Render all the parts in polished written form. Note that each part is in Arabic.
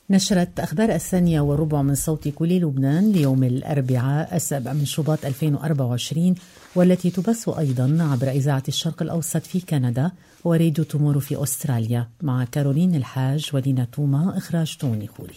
نشرت أخبار 1:15 من صوت كل لبنان ليوم الأربعاء 7 شباط 2024، والتي تبث أيضا عبر إذاعة الشرق الأوسط في كندا وراديو تومورو في أستراليا، مع كارولين الحاج ولينا توما، إخراج توني خولي.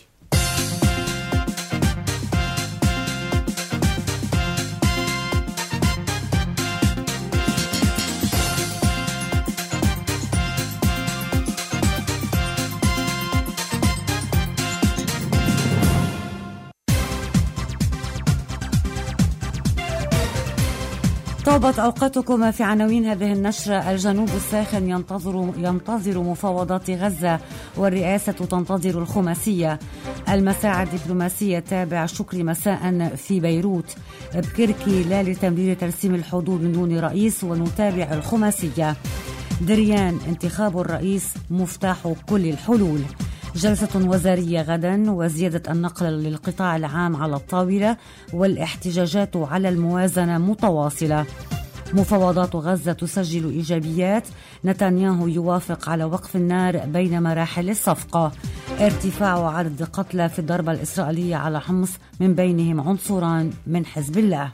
طابت أوقاتكم في عناوين هذه النشرة. الجنوب الساخن ينتظر مفاوضات غزة، والرئاسة تنتظر الخماسية. المساعي الدبلوماسية تابع شكري مساء في بيروت. بكركي لا لتمرير ترسيم الحدود من دون رئيس، ونتابع الخماسية. دريان انتخاب الرئيس مفتاح كل الحلول. جلسة وزارية غدا، وزيادة النقل للقطاع العام على الطاولة، والاحتجاجات على الموازنة متواصلة. مفاوضات غزة تسجل إيجابيات، نتنياهو يوافق على وقف النار بين مراحل الصفقة. ارتفاع عدد قتلى في الضربة الإسرائيلية على حمص، من بينهم عنصران من حزب الله.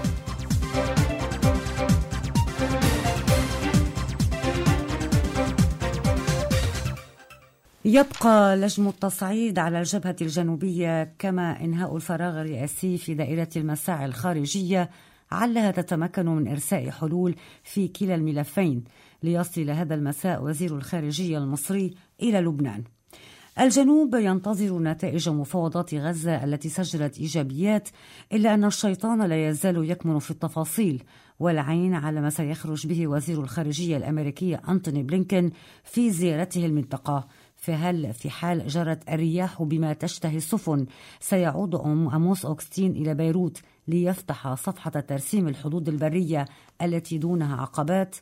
يبقى لجم التصعيد على الجبهة الجنوبية، كما إنهاء الفراغ الرئاسي في دائرة المساعي الخارجية علها تتمكن من إرساء حلول في كلا الملفين، ليصل هذا المساء وزير الخارجية المصري إلى لبنان. الجنوب ينتظر نتائج مفاوضات غزة التي سجلت إيجابيات، إلا أن الشيطان لا يزال يكمن في التفاصيل، والعين على ما سيخرج به وزير الخارجية الأمريكي أنتوني بلينكن في زيارته المنطقة. فهل في حال جرت الرياح بما تشتهي السفن سيعود أموس أوغستين إلى بيروت ليفتح صفحة ترسيم الحدود البرية التي دونها عقبات؟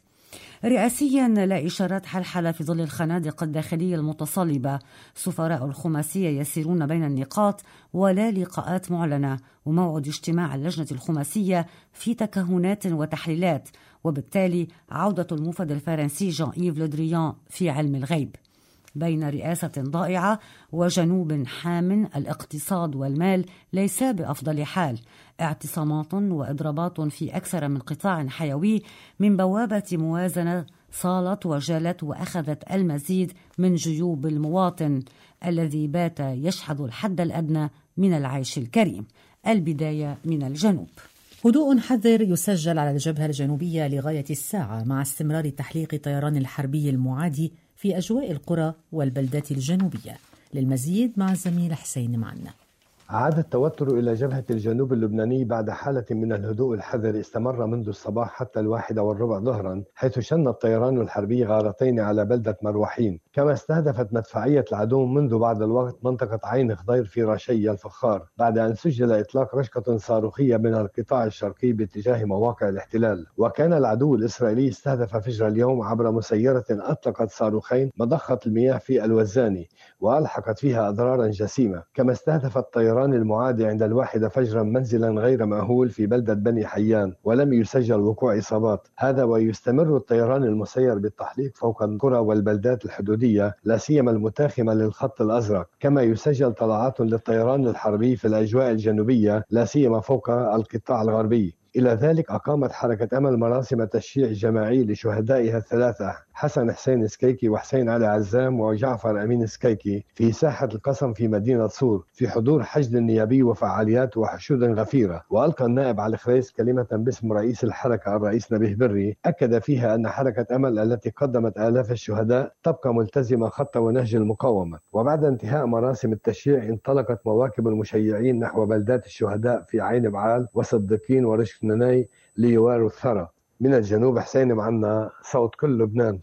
رئاسيا لا إشارات حلحلة في ظل الخنادق الداخلية المتصلبة. سفراء الخماسية يسيرون بين النقاط ولا لقاءات معلنة، وموعد اجتماع اللجنة الخماسية في تكهنات وتحليلات، وبالتالي عودة الموفد الفرنسي جان إيف لودريان في علم الغيب. بين رئاسة ضائعة وجنوب حام، الاقتصاد والمال ليس بأفضل حال. اعتصامات وإضرابات في أكثر من قطاع حيوي من بوابة موازنة صالت وجالت، وأخذت المزيد من جيوب المواطن الذي بات يشحذ الحد الأدنى من العيش الكريم. البداية من الجنوب. هدوء حذر يسجل على الجبهة الجنوبية لغاية الساعة، مع استمرار تحليق الطيران الحربي المعادي في أجواء القرى والبلدات الجنوبية. للمزيد مع الزميل حسين معنا. عاد التوتر إلى جبهة الجنوب اللبناني بعد حالة من الهدوء الحذر استمر منذ الصباح حتى 1:15 ظهرا، حيث شن الطيران الحربي غارتين على بلدة مروحين، كما استهدفت مدفعية العدو منذ بعض الوقت منطقة عين خضير في رشي الفخار، بعد أن سجل إطلاق رشقة صاروخية من القطاع الشرقي باتجاه مواقع الاحتلال. وكان العدو الإسرائيلي استهدف فجر اليوم عبر مسيرة أطلقت صاروخين مضخة المياه في الوزاني، وألحقت فيها أضرارا جسيمة. كما استهدف الطيران المعادي عند 1 فجرا منزلا غير مأهول في بلدة بني حيان، ولم يسجل وقوع إصابات. هذا ويستمر الطيران المسير بالتحليق فوق القرى والبلدات الحدودية، لا سيما المتاخمة للخط الأزرق. كما يسجل طلعات للطيران الحربي في الأجواء الجنوبية، لا سيما فوق القطاع الغربي. إلى ذلك أقامت حركة أمل مراسم تشييع جماعي لشهدائها الثلاثة، حسن حسين سكيكي وحسين علي عزام وجعفر أمين سكيكي، في ساحة القسم في مدينة صور، في حضور حشد نيابي وفعاليات وحشود غفيرة. وألقى النائب علي خريس كلمة باسم رئيس الحركة الرئيس نبيه بري، أكد فيها أن حركة أمل التي قدمت آلاف الشهداء تبقى ملتزمة خط ونهج المقاومة. وبعد انتهاء مراسم التشييع انطلقت مواكب المشيعين نحو بلدات الشهداء في عين بعال وصدقين ورشف نناي ليواروا الثرى. من الجنوب حسين معنا، صوت كل لبنان.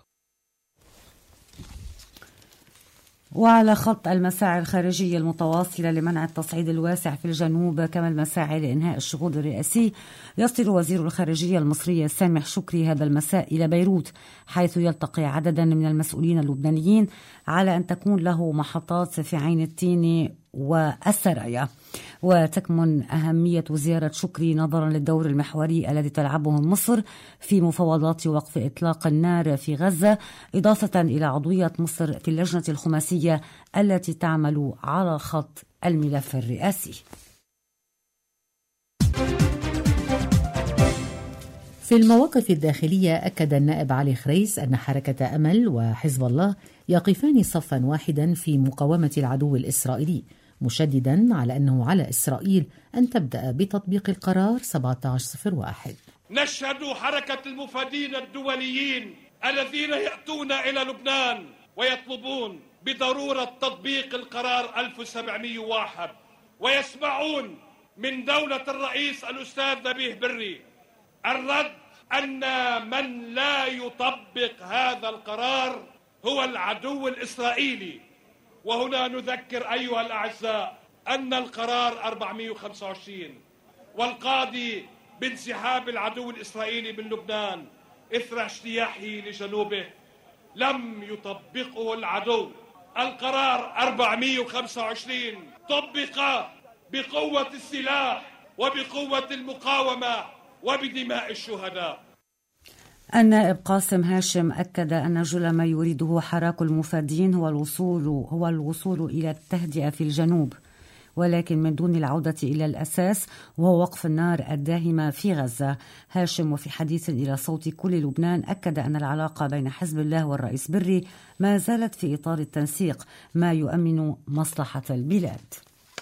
وعلى خط المساعي الخارجية المتواصلة لمنع التصعيد الواسع في الجنوب، كما المساعي لإنهاء الشغل الرئاسي، يصل وزير الخارجية المصري سامح شكري هذا المساء إلى بيروت، حيث يلتقي عددا من المسؤولين اللبنانيين على أن تكون له محطات في عين التين والسرايا. وتكمن أهمية زيارة شكري نظرا للدور المحوري الذي تلعبه مصر في مفاوضات وقف إطلاق النار في غزة، إضافة إلى عضوية مصر في اللجنة الخماسية التي تعمل على خط الملف الرئاسي. في المواقف الداخلية أكد النائب علي خريس أن حركة أمل وحزب الله يقفان صفا واحدا في مقاومة العدو الإسرائيلي، مشددا على أنه على إسرائيل أن تبدأ بتطبيق القرار 1701. نشهد حركة المفادين الدوليين الذين يأتون إلى لبنان ويطلبون بضرورة تطبيق القرار 1701، ويسمعون من دولة الرئيس الأستاذ نبيه بري الرد أن من لا يطبق هذا القرار هو العدو الإسرائيلي. وهنا نذكر أيها الأعزاء أن القرار 425 والقاضي بانسحاب العدو الإسرائيلي من لبنان إثر اجتياحه لجنوبه لم يطبقه العدو. القرار 425 طبق بقوة السلاح وبقوة المقاومة وبدماء الشهداء. النائب قاسم هاشم أكد أن جل ما يريده حراك المفادين هو الوصول إلى التهدئة في الجنوب، ولكن من دون العودة إلى الأساس وهو وقف النار الداهمة في غزة. هاشم وفي حديث إلى صوت كل لبنان أكد أن العلاقة بين حزب الله والرئيس بري ما زالت في إطار التنسيق ما يؤمن مصلحة البلاد.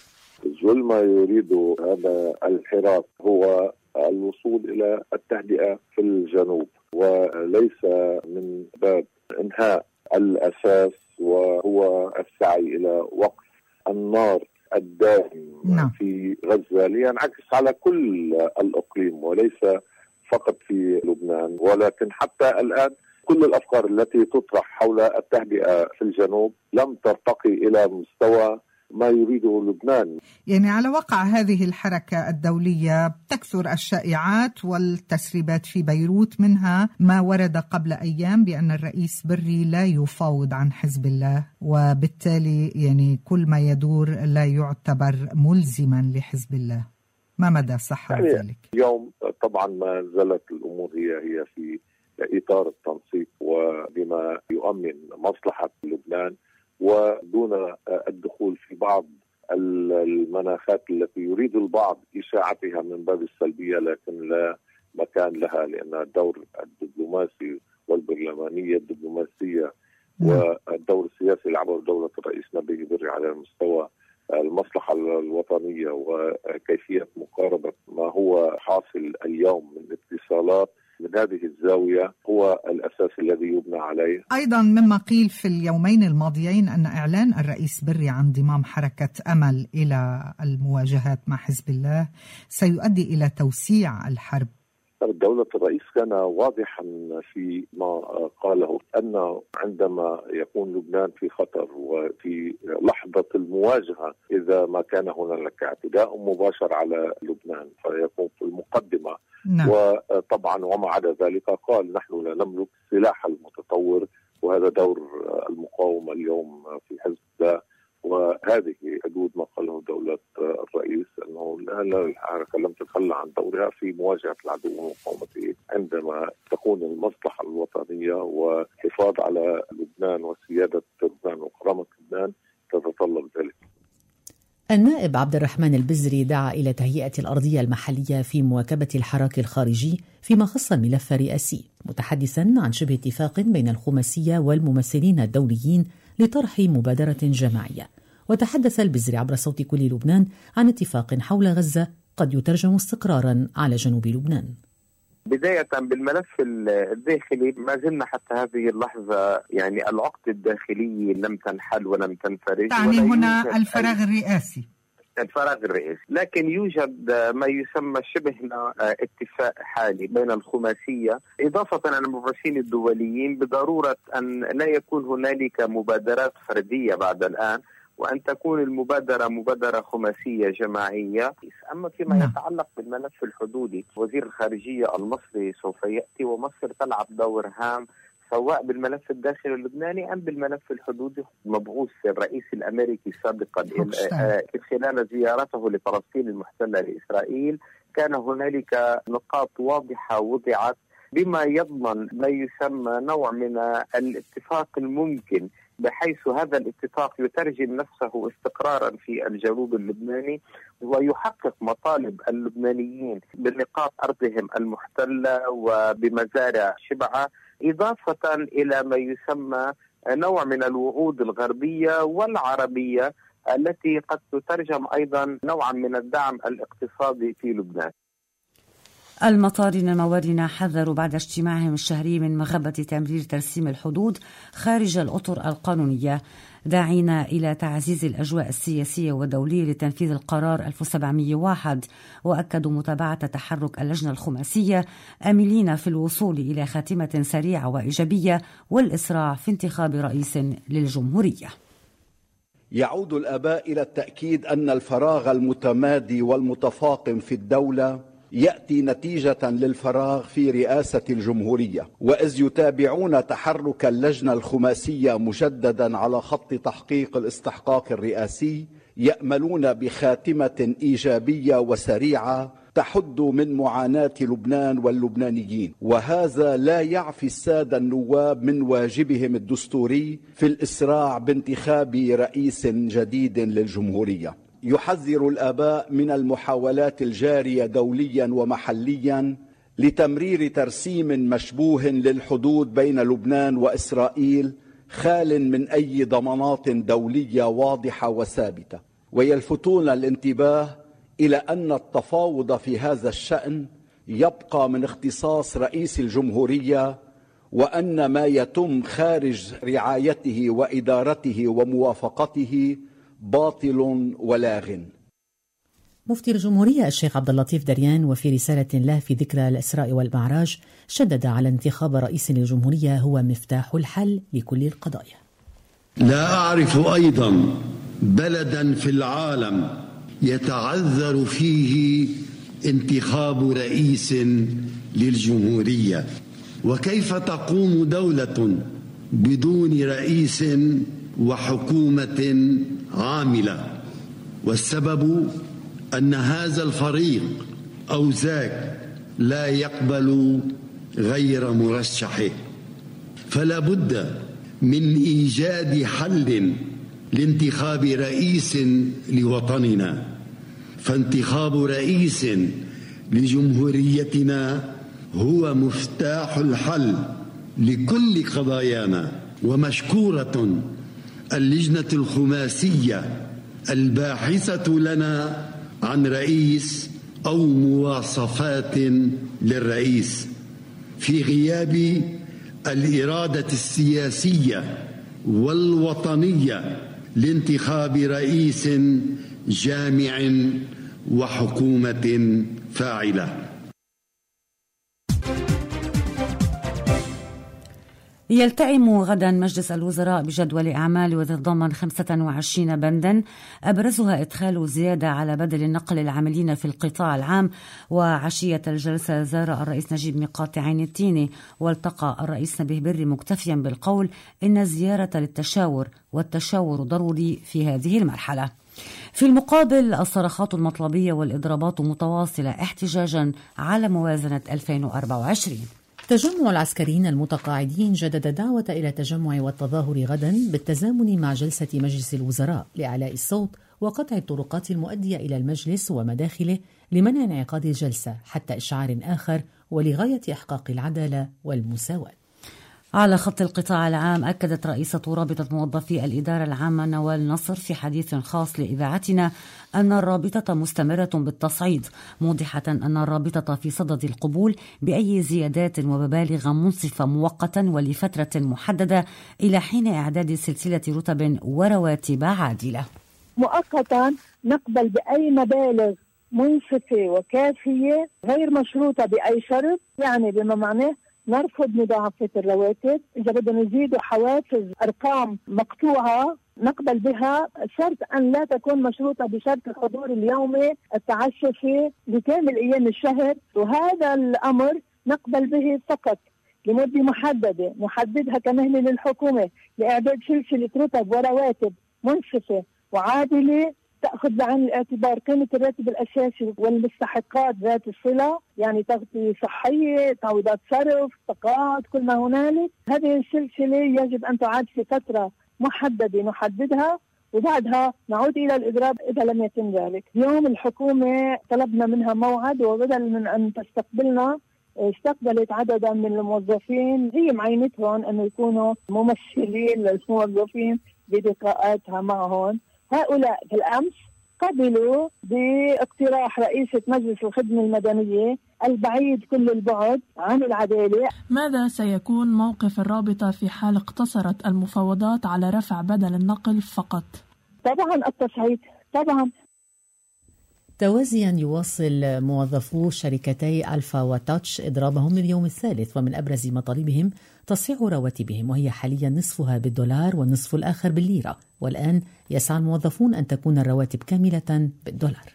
جل ما يريده هذا الحراك هو الوصول إلى التهدئة في الجنوب، وليس من باب إنهاء الأساس وهو السعي إلى وقف النار الدائم في غزة لينعكس على كل الإقليم وليس فقط في لبنان. ولكن حتى الآن كل الأفكار التي تطرح حول التهدئة في الجنوب لم ترتقي إلى مستوى ما يريده لبنان. يعني على وقع هذه الحركة الدولية تكثر الشائعات والتسريبات في بيروت، منها ما ورد قبل أيام بأن الرئيس بري لا يفاوض عن حزب الله، وبالتالي يعني كل ما يدور لا يعتبر ملزما لحزب الله. ما مدى صحة ذلك؟ اليوم طبعا ما زالت الأمور هي في إطار التنسيق وبما يؤمن مصلحة لبنان، ودون الدخول في بعض المناخات التي يريد البعض إشاعتها من باب السلبية لكن لا مكان لها، لأن الدور الدبلوماسي والبرلمانية الدبلوماسية والدور السياسي اللي عبر دولة الرئيس نبيه بري على مستوى المصلحة الوطنية وكيفية مقاربة ما هو حاصل اليوم من اتصالات من هذه الزاوية هو الأساس الذي يبنى عليه. أيضا مما قيل في اليومين الماضيين أن إعلان الرئيس بري عن انضمام حركة أمل إلى المواجهات مع حزب الله سيؤدي إلى توسيع الحرب. دولة الرئيس كان واضحا في ما قاله أنه عندما يكون لبنان في خطر وفي لحظة المواجهة إذا ما كان هناك اعتداء مباشر على لبنان فيكون في المقدمة. وطبعا وما عدا ذلك قال نحن لا نملك السلاح المتطور، وهذا دور المقاومة اليوم في حزب الله، وهذه حدود ما قاله دولة الرئيس أنه الحركة لم تتخلى عن دورها في مواجهة العدو ومقاومته عندما تكون المصلحة الوطنية وحفاظ على لبنان وسيادة لبنان وكرامة لبنان تتطلب ذلك. النائب عبد الرحمن البزري دعا إلى تهيئة الأرضية المحلية في مواكبة الحراك الخارجي فيما خص الملف الرئاسي، متحدثا عن شبه اتفاق بين الخماسية والممثلين الدوليين لطرح مبادرة جماعية. وتحدث البزري عبر صوت كل لبنان عن اتفاق حول غزة قد يترجم استقرارا على جنوب لبنان. بداية بالملف الداخلي ما زلنا حتى هذه اللحظة يعني العقد الداخلي لم تنحل ولم تنفرج. تعني هنا الفراغ الرئاسي. الفراغ الرئاسي، لكن يوجد ما يسمى شبه اتفاق حالي بين الخماسية إضافة على المباشرين الدوليين بضرورة أن لا يكون هنالك مبادرات فردية بعد الآن، وأن تكون المبادرة مبادرة خماسية جماعية. أما فيما يتعلق بالملف الحدودي، وزير الخارجية المصري سوف يأتي، ومصر تلعب دور هام سواء بالملف الداخلي اللبناني أم بالملف الحدودي. مبعوث الرئيس الأمريكي سابقا خلال زيارته لفلسطين المحتلة لإسرائيل كان هنالك نقاط واضحة وضعت بما يضمن ما يسمى نوع من الاتفاق الممكن، بحيث هذا الاتفاق يترجم نفسه استقرارا في الجنوب اللبناني ويحقق مطالب اللبنانيين بنقاط أرضهم المحتلة وبمزارع شبعة، إضافة إلى ما يسمى نوع من الوعود الغربية والعربية التي قد تترجم أيضا نوعا من الدعم الاقتصادي في لبنان. المطارين الموارنة حذروا بعد اجتماعهم الشهري من مغبة تمرير ترسيم الحدود خارج الأطر القانونية، داعين إلى تعزيز الأجواء السياسية والدولية لتنفيذ القرار 1701، وأكدوا متابعة تحرك اللجنة الخماسية آملين في الوصول إلى خاتمة سريعة وإيجابية والإسراع في انتخاب رئيس للجمهورية. يعود الآباء إلى التأكيد أن الفراغ المتمادي والمتفاقم في الدولة يأتي نتيجة للفراغ في رئاسة الجمهورية، وإذ يتابعون تحرك اللجنة الخماسية مجددا على خط تحقيق الاستحقاق الرئاسي، يأملون بخاتمة إيجابية وسريعة تحد من معاناة لبنان واللبنانيين، وهذا لا يعفي السادة النواب من واجبهم الدستوري في الإسراع بانتخاب رئيس جديد للجمهورية. يحذر الآباء من المحاولات الجارية دوليا ومحليا لتمرير ترسيم مشبوه للحدود بين لبنان وإسرائيل خال من أي ضمانات دولية واضحة وثابتة، ويلفتون الانتباه إلى أن التفاوض في هذا الشأن يبقى من اختصاص رئيس الجمهورية، وأن ما يتم خارج رعايته وإدارته وموافقته باطل ولاغ. مفتي الجمهورية الشيخ عبد اللطيف دريان وفي رسالة له في ذكرى الإسراء والمعراج شدد على انتخاب رئيس للجمهورية هو مفتاح الحل لكل القضايا. لا أعرف أيضا بلدا في العالم يتعذر فيه انتخاب رئيس للجمهورية، وكيف تقوم دولة بدون رئيس وحكومة عاملة، والسبب أن هذا الفريق أو ذاك لا يقبل غير مرشحه، فلا بد من إيجاد حل لانتخاب رئيس لوطننا، فانتخاب رئيس لجمهوريتنا هو مفتاح الحل لكل قضايانا. ومشكورة اللجنة الخماسية الباحثة لنا عن رئيس أو مواصفات للرئيس في غياب الإرادة السياسية والوطنية لانتخاب رئيس جامع وحكومة فاعلة. يلتئم غدا مجلس الوزراء بجدول أعمال وتتضمن 25 بندا، أبرزها إدخال زيادة على بدل النقل العاملين في القطاع العام. وعشية الجلسة زار الرئيس نجيب ميقات عين التيني والتقى الرئيس نبيه بري مكتفيا بالقول إن الزيارة للتشاور والتشاور ضروري في هذه المرحلة. في المقابل الصرخات المطلبية والإضرابات متواصلة احتجاجا على موازنة 2024. تجمع العسكريين المتقاعدين جدد دعوة إلى التجمع والتظاهر غدا بالتزامن مع جلسة مجلس الوزراء لإعلاء الصوت وقطع الطرقات المؤدية إلى المجلس ومداخله لمنع انعقاد الجلسة حتى إشعار آخر ولغاية إحقاق العدالة والمساواة. على خط القطاع العام أكدت رئيسة رابطة موظفي الإدارة العامة نوال نصر في حديث خاص لإذاعتنا أن الرابطة مستمرة بالتصعيد، موضحة أن الرابطة في صدد القبول بأي زيادات ومبالغ منصفة مؤقتا ولفترة محددة إلى حين إعداد سلسلة رتب ورواتب عادلة. مؤقتا نقبل بأي مبالغ منصفة وكافية غير مشروطة بأي شرط، يعني بما معناه نرفض مضاعفة الرواتب. إذا بدنا نزيد حوافز أرقام مقطوعة نقبل بها، شرط أن لا تكون مشروطة بشرط الحضور اليومي التعشفي لكامل أيام الشهر، وهذا الأمر نقبل به فقط لمدة محددة نحددها كمهلة للحكومة لإعداد سلسلة رتب ورواتب منصفة وعادلة تأخذ بعين الاعتبار قيمة الراتب الأساسي والمستحقات ذات الصلة، يعني تغطية صحية، تعويضات صرف، تقاعد، كل ما هنالك. هذه السلسلة يجب أن تعاد في فترة محددة نحددها، وبعدها نعود إلى الإضراب إذا لم يتم ذلك. اليوم الحكومة طلبنا منها موعد، وبدل من أن تستقبلنا استقبلت عددا من الموظفين هي معينتهم أن يكونوا ممثلين للموظفين بلقاءاتها معهم. هؤلاء في الأمس قبلوا باقتراح رئيسة مجلس الخدمة المدنية البعيد كل البعد عن العدالة. ماذا سيكون موقف الرابطة في حال اقتصرت المفاوضات على رفع بدل النقل فقط؟ طبعا التصعيد طبعا. توازيا يواصل موظفو شركتي ألفا وتاتش إضرابهم لليوم الثالث، ومن أبرز مطالبهم تصحيح رواتبهم، وهي حاليا نصفها بالدولار والنصف الآخر بالليرة، والآن يسعى الموظفون أن تكون الرواتب كاملة بالدولار.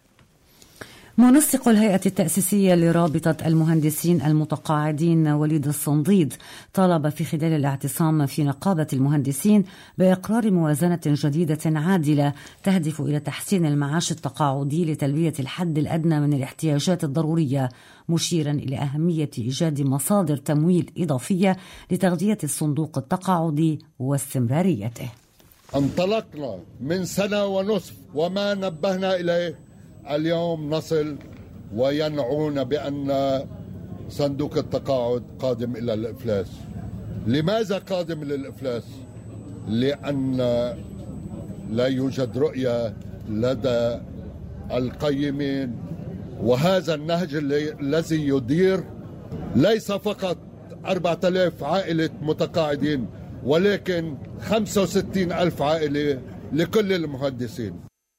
منسق الهيئة التأسيسية لرابطة المهندسين المتقاعدين وليد الصنديد طالب في خلال الاعتصام في نقابة المهندسين بإقرار موازنة جديدة عادلة تهدف إلى تحسين المعاش التقاعدي لتلبية الحد الأدنى من الاحتياجات الضرورية، مشيرا إلى أهمية إيجاد مصادر تمويل إضافية لتغذية الصندوق التقاعدي واستمراريته. انطلقنا من سنة ونصف وما نبهنا إليه، اليوم نصل وينعون بأن صندوق التقاعد قادم إلى الإفلاس. لماذا قادم إلى الإفلاس؟ لأن لا يوجد رؤية لدى القيمين، وهذا النهج الذي يدير ليس فقط 4000 عائلة متقاعدين، ولكن 65,000 عائلة لكل المهندسين.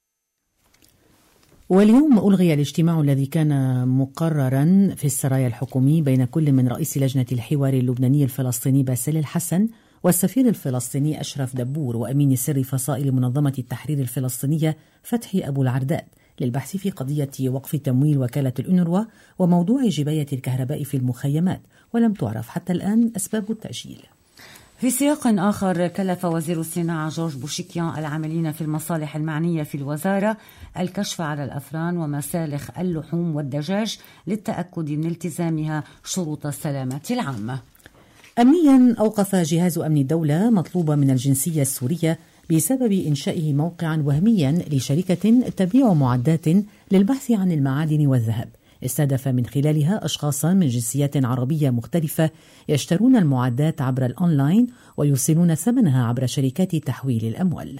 واليوم ألغي الاجتماع الذي كان مقررا في السرايا الحكومي بين كل من رئيس لجنة الحوار اللبناني الفلسطيني باسل الحسن والسفير الفلسطيني أشرف دبور وأمين سر فصائل منظمة التحرير الفلسطينية فتحي أبو العرداد للبحث في قضية وقف تمويل وكالة الأونروا وموضوع جباية الكهرباء في المخيمات، ولم تعرف حتى الآن أسباب التأجيل. في سياق آخر، كلف وزير الصناعة جورج بوشيكيان العاملين في المصالح المعنية في الوزارة الكشف على الأفران ومسالخ اللحوم والدجاج للتأكد من التزامها شروط السلامة العامة. أمنيا، أوقف جهاز أمن الدولة مطلوبة من الجنسية السورية بسبب إنشائه موقعا وهميا لشركة تبيع معدات للبحث عن المعادن والذهب، استهدف من خلالها أشخاصا من جنسيات عربية مختلفة يشترون المعدات عبر الأونلاين ويوصلون ثمنها عبر شركات تحويل الأموال.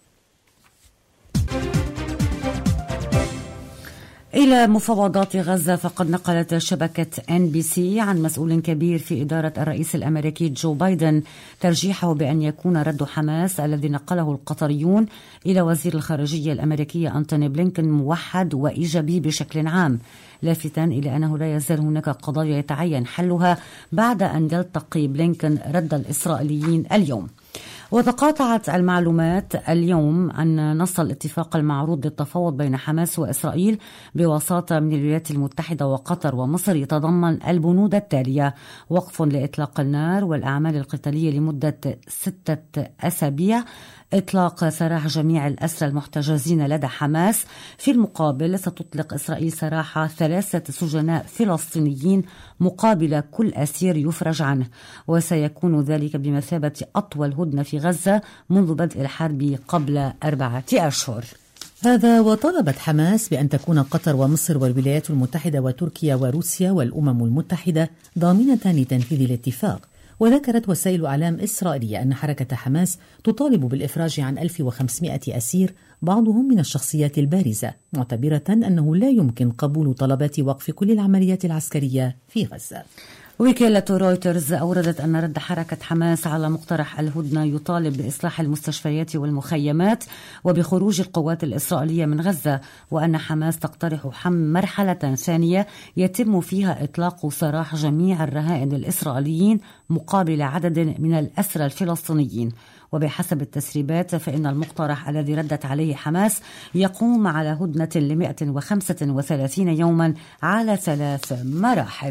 إلى مفاوضات غزة، فقد نقلت شبكة NBC عن مسؤول كبير في إدارة الرئيس الأمريكي جو بايدن ترجيحه بأن يكون رد حماس الذي نقله القطريون إلى وزير الخارجية الأمريكية أنتوني بلينكن موحد وإيجابي بشكل عام، لافتا إلى أنه لا يزال هناك قضايا يتعين حلها بعد أن يلتقي بلينكن رد الإسرائيليين اليوم. وتقاطعت المعلومات اليوم أن نص الاتفاق المعروض للتفاوض بين حماس وإسرائيل بوساطة من الولايات المتحدة وقطر ومصر يتضمن البنود التالية: وقف لإطلاق النار والأعمال القتالية لمدة 6 أسابيع، إطلاق سراح جميع الأسرى المحتجزين لدى حماس. في المقابل ستطلق إسرائيل سراح 3 سجناء فلسطينيين مقابل كل أسير يفرج عنه، وسيكون ذلك بمثابة أطول هدنة في غزة منذ بدء الحرب قبل 4 أشهر. هذا وطلبت حماس بأن تكون قطر ومصر والولايات المتحدة وتركيا وروسيا والأمم المتحدة ضامنة لتنفيذ الاتفاق. وذكرت وسائل إعلام إسرائيلية أن حركة حماس تطالب بالإفراج عن 1500 أسير، بعضهم من الشخصيات البارزة، معتبرة أنه لا يمكن قبول طلبات وقف كل العمليات العسكرية في غزة. وكالة رويترز أوردت أن رد حركة حماس على مقترح الهدنة يطالب بإصلاح المستشفيات والمخيمات وبخروج القوات الإسرائيلية من غزة، وأن حماس تقترح مرحلة ثانية يتم فيها إطلاق سراح جميع الرهائن الإسرائيليين مقابل عدد من الأسرى الفلسطينيين. وبحسب التسريبات فإن المقترح الذي ردت عليه حماس يقوم على هدنة ل135 يوما على 3 مراحل.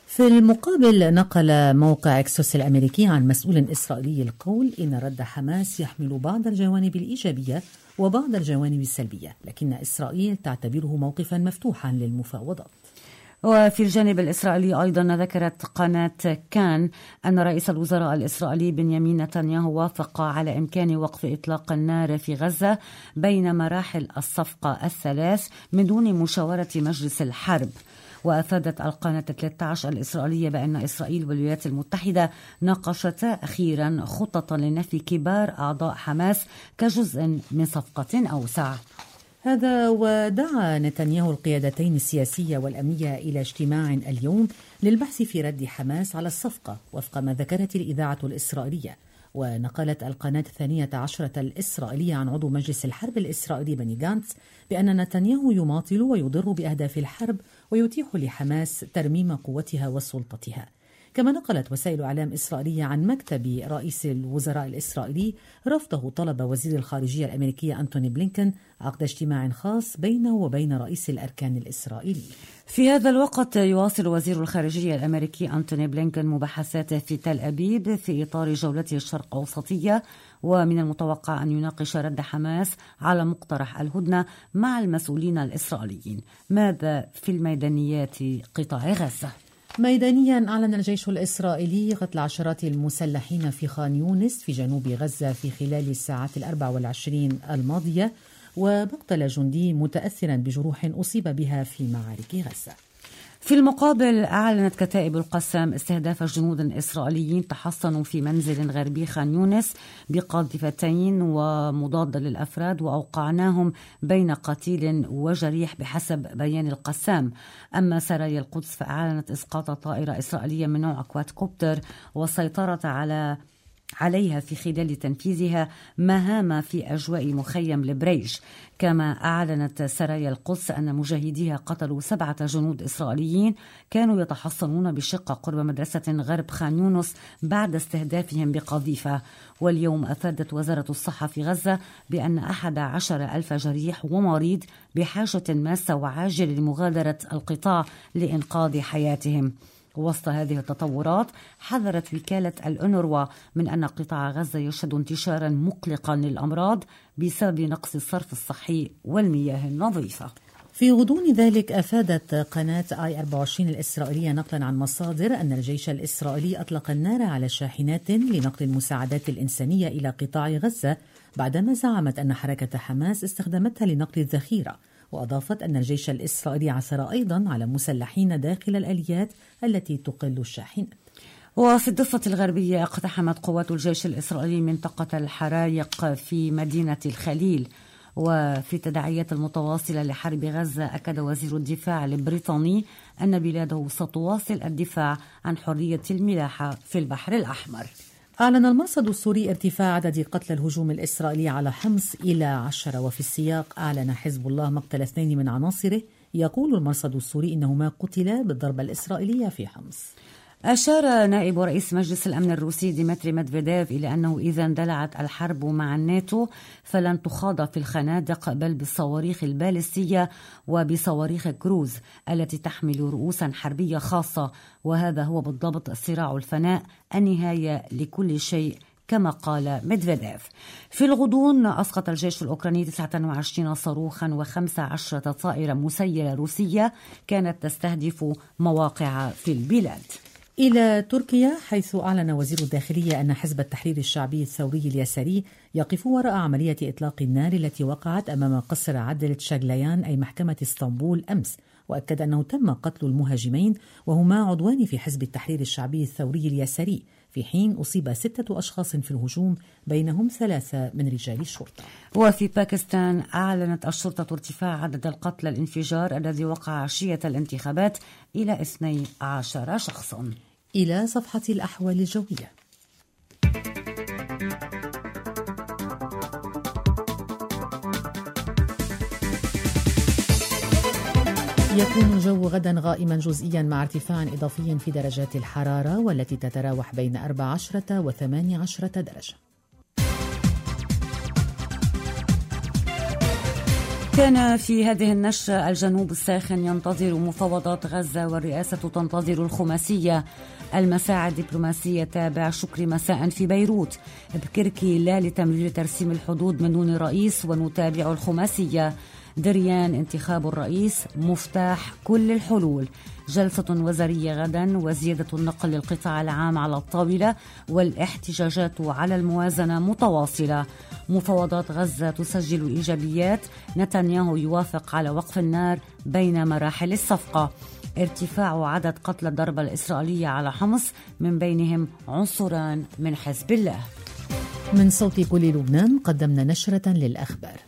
في المقابل نقل موقع اكسوس الأمريكي عن مسؤول إسرائيلي القول إن رد حماس يحمل بعض الجوانب الإيجابية وبعض الجوانب السلبية، لكن إسرائيل تعتبره موقفا مفتوحا للمفاوضات. وفي الجانب الإسرائيلي أيضا ذكرت قناة كان أن رئيس الوزراء الإسرائيلي بنيامين نتنياهو وافق على إمكان وقف إطلاق النار في غزة بين مراحل الصفقة الثلاث من دون مشاورة مجلس الحرب. وأفادت القناة 13 الإسرائيلية بأن إسرائيل والولايات المتحدة ناقشتا أخيرا خطة لنفي كبار أعضاء حماس كجزء من صفقة أوسع. هذا ودعا نتنياهو القيادتين السياسية والأمنية إلى اجتماع اليوم للبحث في رد حماس على الصفقة وفق ما ذكرت الإذاعة الإسرائيلية. ونقلت القناة 12 الإسرائيلية عن عضو مجلس الحرب الإسرائيلي بني غانتس بأن نتنياهو يماطل ويضر بأهداف الحرب ويتيح لحماس ترميم قوتها وسلطتها. كما نقلت وسائل إعلام إسرائيلية عن مكتب رئيس الوزراء الإسرائيلي رفضه طلب وزير الخارجية الأمريكية أنتوني بلينكن عقد اجتماع خاص بينه وبين رئيس الأركان الإسرائيلي. في هذا الوقت يواصل وزير الخارجية الأمريكي أنتوني بلينكن مباحثاته في تل أبيب في إطار جولته الشرق أوسطية، ومن المتوقع أن يناقش رد حماس على مقترح الهدنة مع المسؤولين الإسرائيليين. ماذا في الميدانيات قطاع غزة؟ ميدانيا أعلن الجيش الإسرائيلي قتل عشرات المسلحين في خان يونس في جنوب غزة في خلال الساعات 24 الماضية، ومقتل جندي متأثرا بجروح أصيب بها في معارك غزة. في المقابل أعلنت كتائب القسام استهداف جنود إسرائيليين تحصنوا في منزل غربي خان يونس بقاذفتين ومضادة للأفراد، وأوقعناهم بين قتيل وجريح بحسب بيان القسام. أما سرايا القدس فأعلنت إسقاط طائرة إسرائيلية من نوع كوادكوبتر والسيطرة عليها في خلال تنفيذها مهام في أجواء مخيم البريج. كما أعلنت سرايا القدس أن مجاهديها قتلوا 7 جنود إسرائيليين كانوا يتحصنون بشقة قرب مدرسة غرب خان يونس بعد استهدافهم بقذيفة. واليوم أفادت وزارة الصحة في غزة بأن 11,000 جريح ومريض بحاجة ماسة وعاجلة لمغادرة القطاع لإنقاذ حياتهم. وسط هذه التطورات حذرت وكالة الأونروا من أن قطاع غزة يشهد انتشارا مقلقا للأمراض بسبب نقص الصرف الصحي والمياه النظيفة. في غضون ذلك أفادت قناة I24 الإسرائيلية نقلا عن مصادر أن الجيش الإسرائيلي أطلق النار على شاحنات لنقل المساعدات الإنسانية إلى قطاع غزة بعدما زعمت أن حركة حماس استخدمتها لنقل الذخيرة. وأضافت أن الجيش الإسرائيلي عثر أيضا على مسلحين داخل الآليات التي تقل الشاحنات. وفي الضفة الغربية اقتحمت قوات الجيش الإسرائيلي منطقة الحرايق في مدينة الخليل. وفي التداعيات المتواصلة لحرب غزة أكد وزير الدفاع البريطاني أن بلاده ستواصل الدفاع عن حرية الملاحة في البحر الأحمر. أعلن المرصد السوري ارتفاع عدد قتلى الهجوم الإسرائيلي على حمص إلى 10. وفي السياق أعلن حزب الله مقتل 2 من عناصره. يقول المرصد السوري إنهما قتلا بالضربة الإسرائيلية في حمص. أشار نائب رئيس مجلس الأمن الروسي ديمتري ميدفيديف إلى أنه إذا اندلعت الحرب مع الناتو فلن تخاض في الخنادق بل بالصواريخ البالستية وبصواريخ كروز التي تحمل رؤوسا حربية خاصة، وهذا هو بالضبط صراع الفناء النهاية لكل شيء كما قال ميدفيديف. في الغضون أسقط الجيش الأوكراني 29 صاروخا و15 طائرة مسيرة روسية كانت تستهدف مواقع في البلاد. إلى تركيا، حيث أعلن وزير الداخلية أن حزب التحرير الشعبي الثوري اليساري يقف وراء عملية إطلاق النار التي وقعت أمام قصر عدل تشاغليان أي محكمة اسطنبول أمس، وأكد أنه تم قتل المهاجمين وهما عضوان في حزب التحرير الشعبي الثوري اليساري، في حين أصيب 6 أشخاص في الهجوم بينهم 3 من رجال الشرطة. وفي باكستان أعلنت الشرطة ارتفاع عدد القتلى الانفجار الذي وقع عشية الانتخابات إلى 12 شخصا. إلى صفحة الأحوال الجوية. يكون الجو غدا غائما جزئيا مع ارتفاع إضافي في درجات الحرارة والتي تتراوح بين 14 و 18 درجة. كان في هذه النشرة الجنوب الساخن ينتظر مفاوضات غزة والرئاسة تنتظر الخماسية. المساعي الدبلوماسية تابع شكري مساء في بيروت. بكركي لا لتمرير ترسيم الحدود من دون رئيس ونتابع الخماسية. دريان انتخاب الرئيس مفتاح كل الحلول. جلسة وزارية غدا وزيادة النقل للقطاع العام على الطاولة والاحتجاجات على الموازنة متواصلة. مفاوضات غزة تسجل إيجابيات. نتنياهو يوافق على وقف النار بين مراحل الصفقة. ارتفاع عدد قتلى الضربة الإسرائيلية على حمص من بينهم عنصران من حزب الله. من صوت كل لبنان قدمنا نشرة للأخبار.